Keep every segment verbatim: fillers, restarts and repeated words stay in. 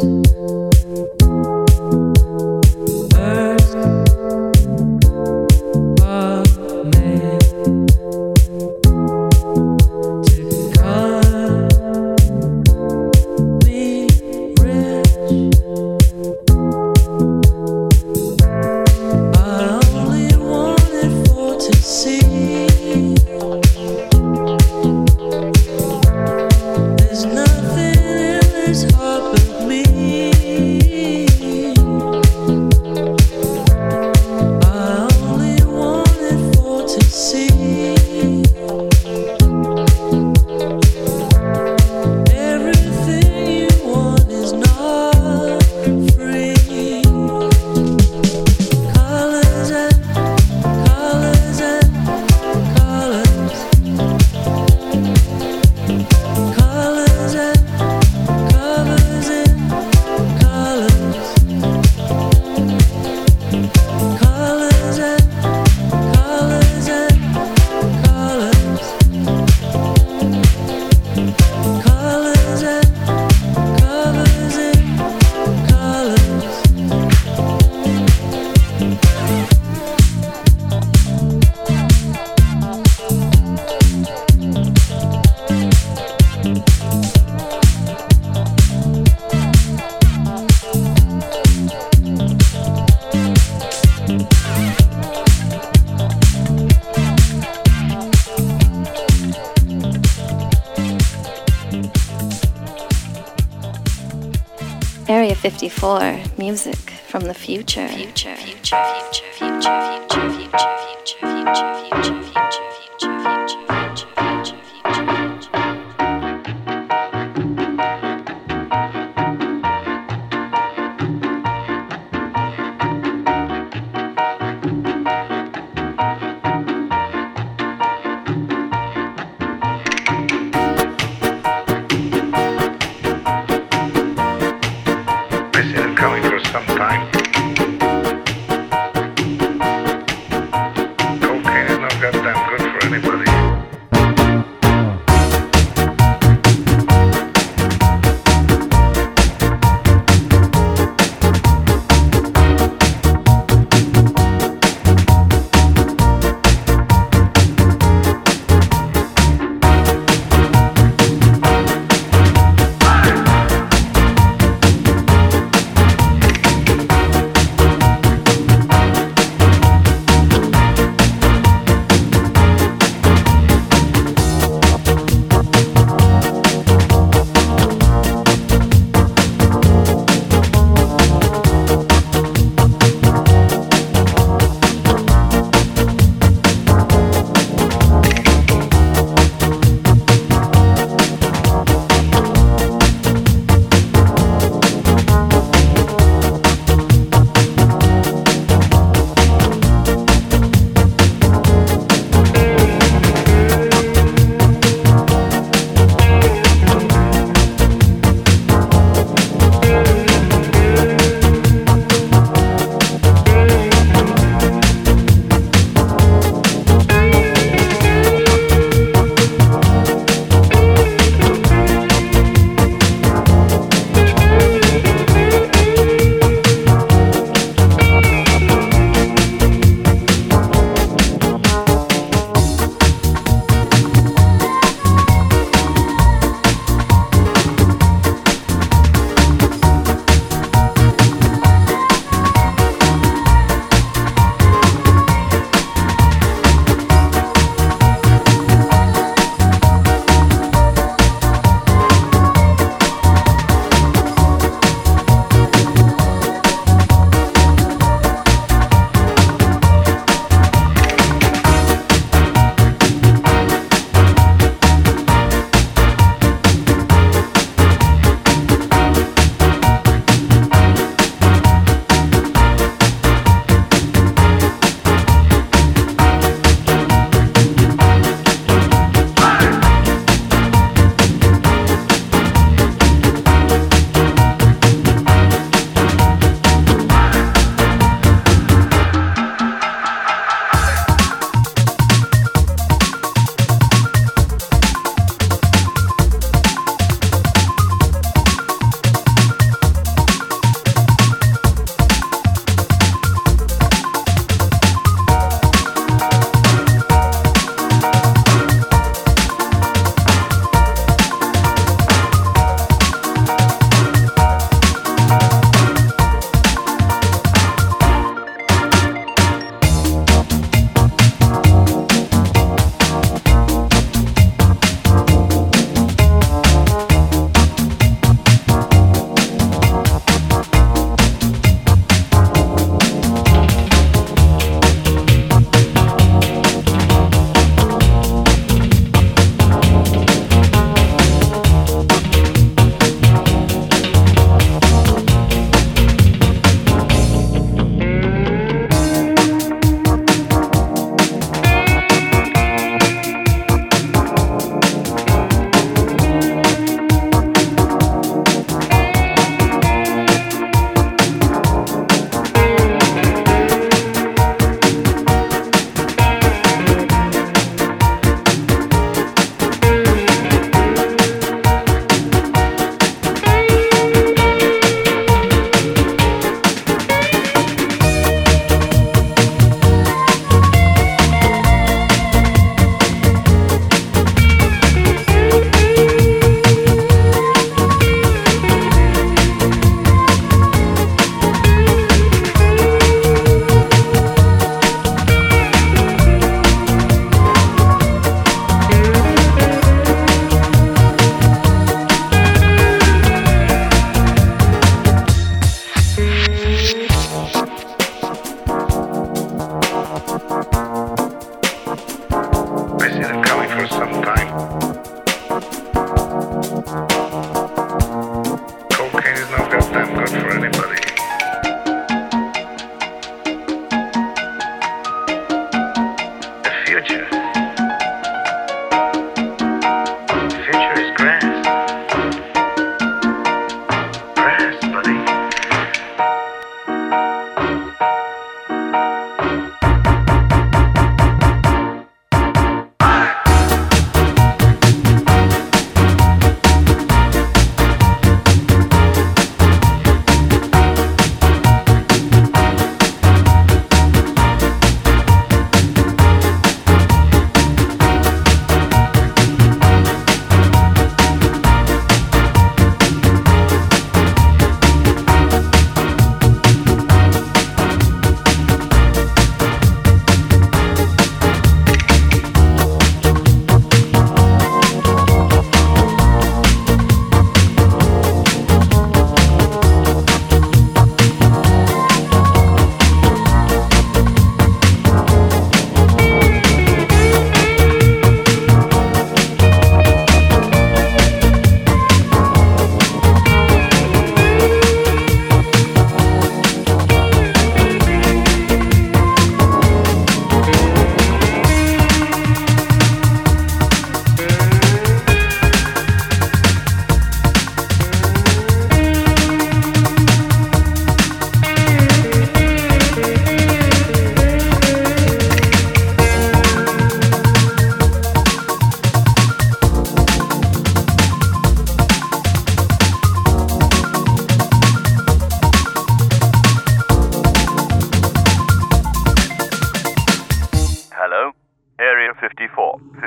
Area fifty-four, music from the future. Future, future, future, future, future, future, future, future, future, future, future, future, future,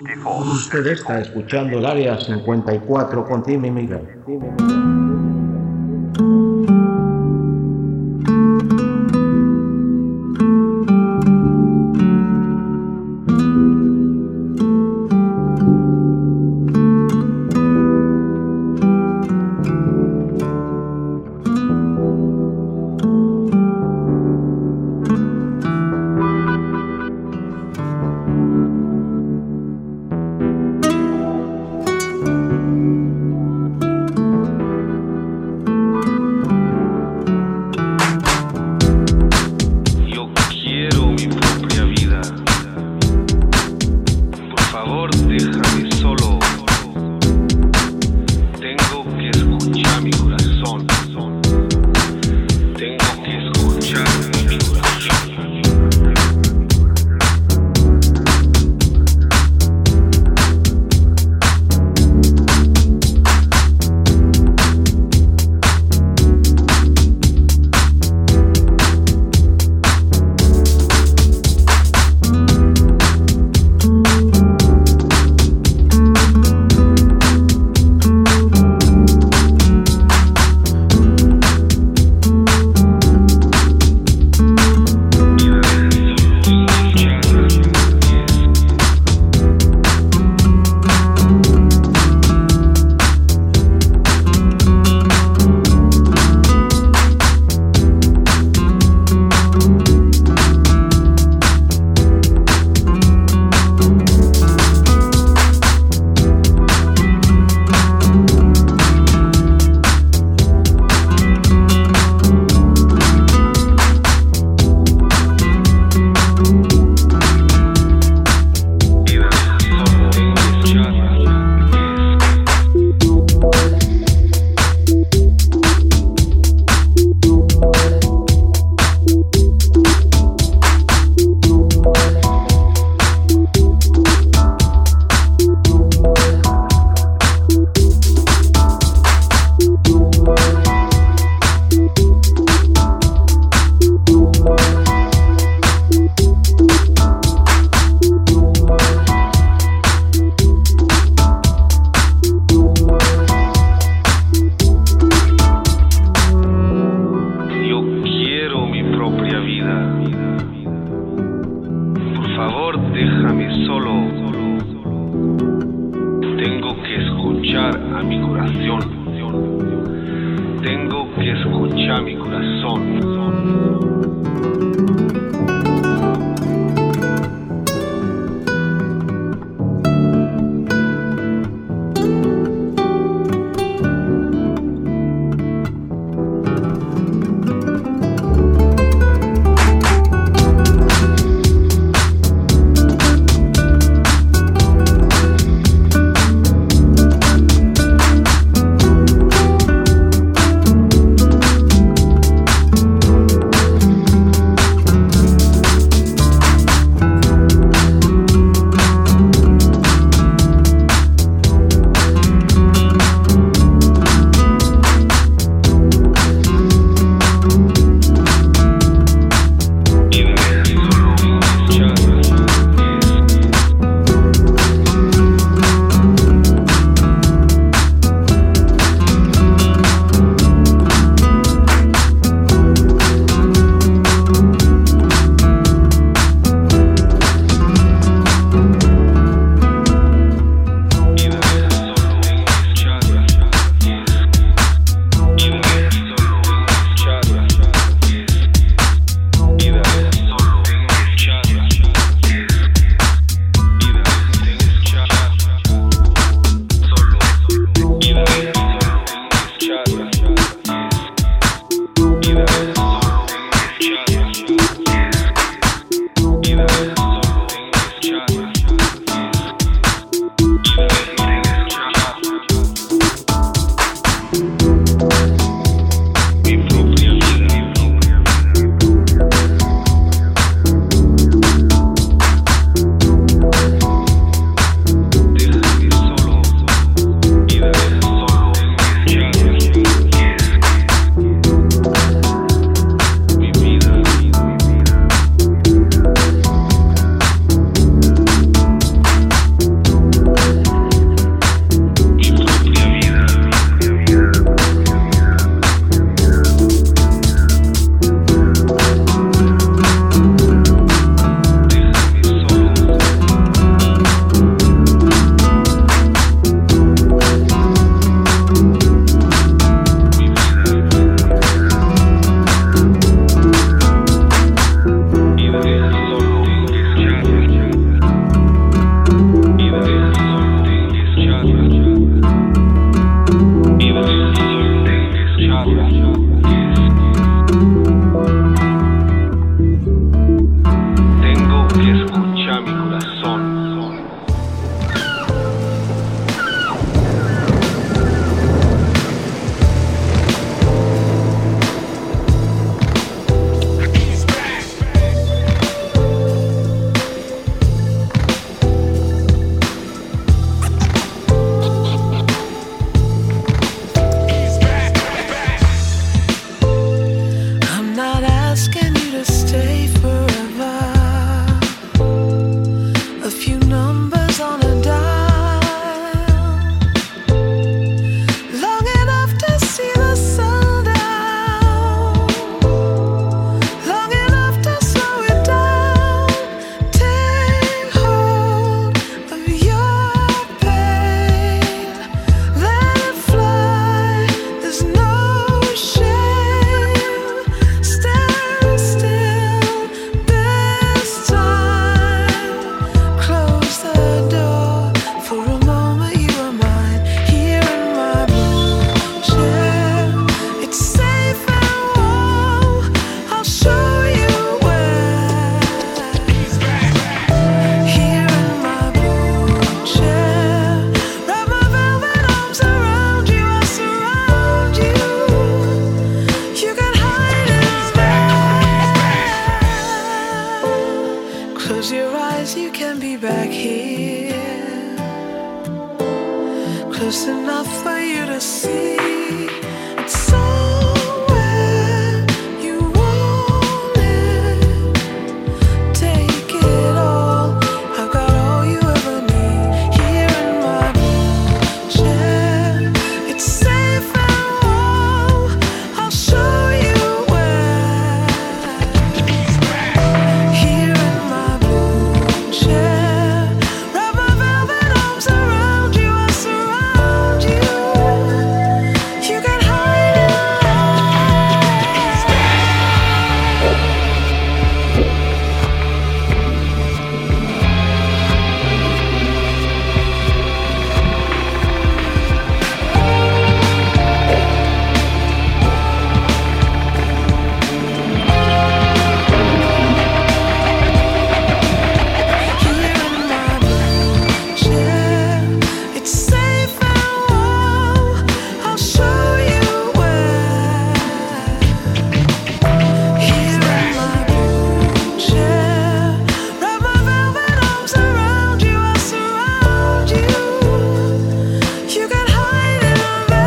Usted está escuchando el área cincuenta y cuatro con Timmy Miguel. back here, close enough for you to see. It's somewhere you want it. Take it all. I've got all you ever need here in my chair. It's safe and warm. I'll show you where. Here in my blue chair, wrap my velvet arms around you. I surround you. You can hide in here in my blue chair. It's safe and warm. I'll show you where. Here in my blue chair, wrap my velvet arms around you. I surround you. You can hide in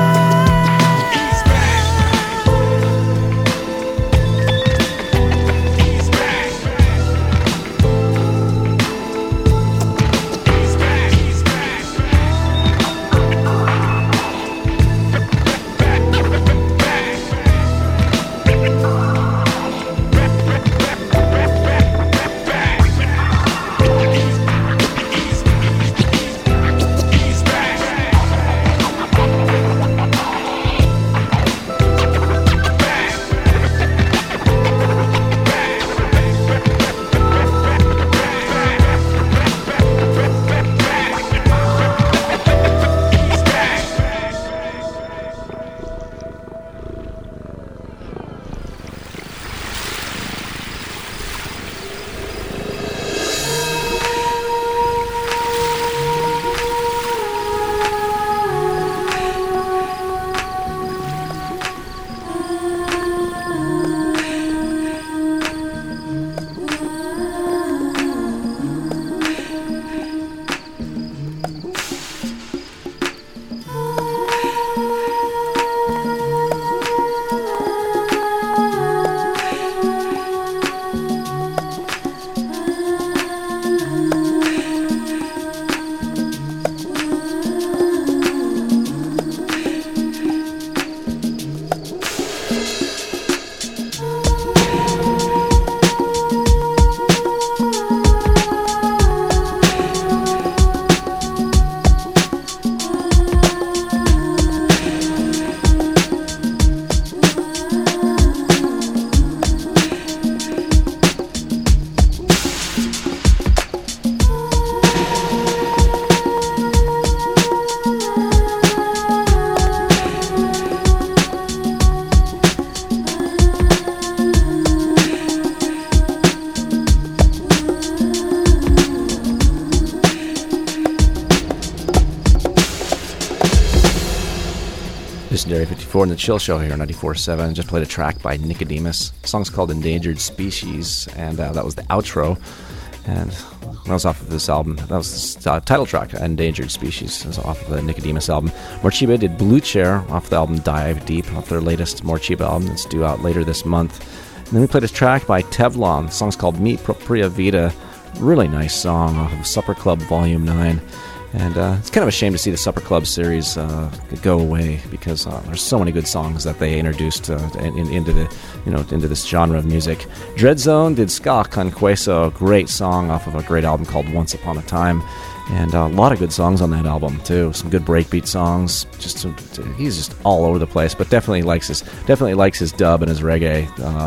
This is Area fifty-four in the Chill Show here on ninety-four point seven. Just played a track by Nicodemus. The song's called Endangered Species, and uh, that was the outro. And that was off of this album. That was the uh, title track, Endangered Species. It was off of the Nicodemus album. Morcheeba did Blue Chair off the album Dive Deep, off their latest Morcheeba album that's due out later this month. And then we played a track by Tevlon. The song's called Mi Propria Vida. Really nice song off of Supper Club Volume nine. And uh, it's kind of a shame to see the Supper Club series uh, go away, because uh, there's so many good songs that they introduced uh, in, in, into the you know into this genre of music. Dreadzone did Ska Con Queso, a great song off of a great album called Once Upon a Time, and uh, a lot of good songs on that album too. Some good breakbeat songs. Just some, he's just all over the place, but definitely likes his definitely likes his dub and his reggae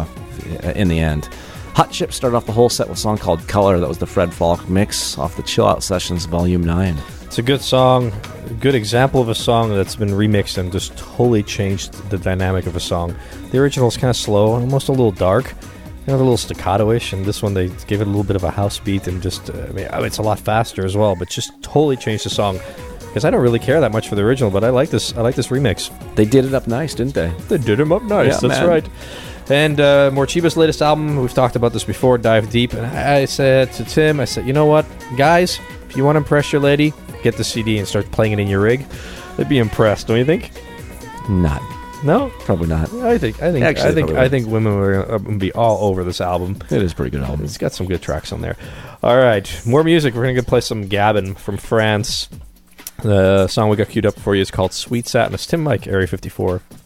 uh, in the end. Hot Chip started off the whole set with a song called Color. That was the Fred Falk mix off the Chill Out Sessions Volume nine. It's a good song, a good example of a song that's been remixed and just totally changed the dynamic of a song. The original is kind of slow, almost a little dark, kind of a little staccato-ish, and this one they gave it a little bit of a house beat and just, uh, I mean, it's a lot faster as well, but just totally changed the song. Because I don't really care that much for the original, but I like this I like this remix. They did it up nice, didn't they? They did him up nice, Yeah, that's man. right. And uh, Morcheeba's latest album, we've talked about this before, Dive Deep. And I said to Tim, I said, you know what, guys, if you want to impress your lady, get the C D and start playing it in your rig. They'd be impressed, don't you think? Not. No, Probably not. I think I think Actually, I think probably I think women were going to be all over this album. It is a pretty good album. It's got some good tracks on there. All right, more music. We're going to play some Gabin from France. The song we got queued up for you is called Sweet Satin. It's Tim Mike, Area fifty-four.